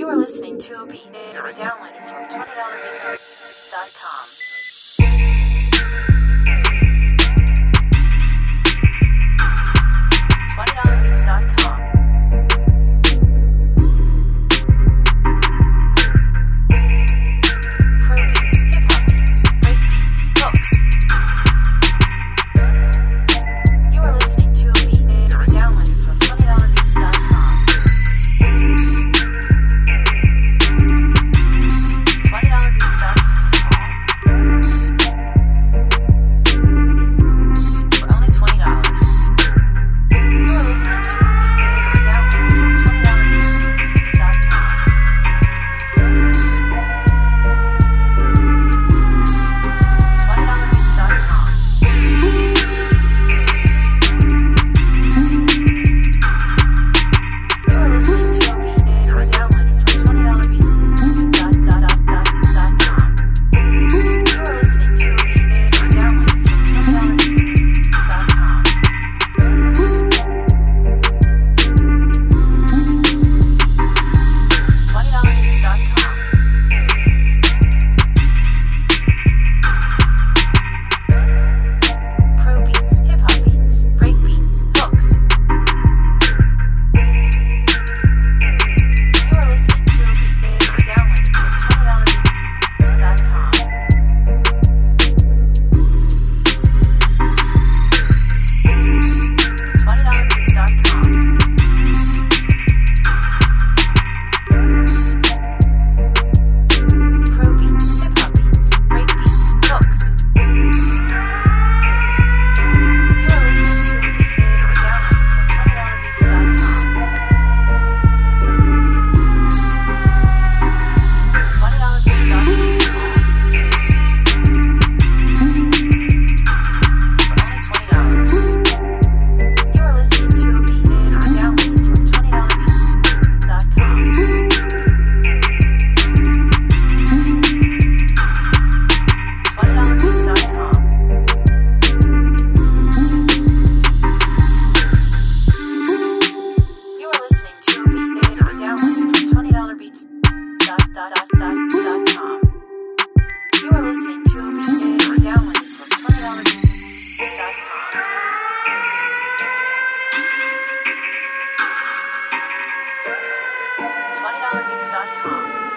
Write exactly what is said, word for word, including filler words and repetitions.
are listening to a beat that was downloaded from twenty dollar beats dot com. twenty dollar beats dot com. Pro beats, hip hop beats, break beats, hooks. You are listening to a beat that was downloaded from twenty dollar beats dot com. twenty dollar beats dot com. For only twenty dollars. You are listening to a beat that was downloaded from twenty dollar beats dot com. twenty dollar beats dot com. You are listening to a beat that was downloaded from twenty dollar beats dot com. You are listening to a beat that was downloaded from twenty dollar beats dot com. twenty dollar beats dot com. Pro beats, hip hop beats, break beats, hooks. You are listening to a beat that was downloaded from twenty dollar beats dot com. twenty dollar beats dot com. Pro beats, hip hop beats, break beats, hooks. You are listening to a beat that was downloaded from twenty dollar beats dot com. twenty dollar beats dot com. For only twenty dollars. You are listening to a beat that was downloaded from twenty dollar beats dot com. twenty dollar beats dot com. You are listening to a beat that was downloaded from twenty dollar beats dot com. You are listening to a beat that was downloaded from twenty dollar beats dot com. twenty dollar beats dot com.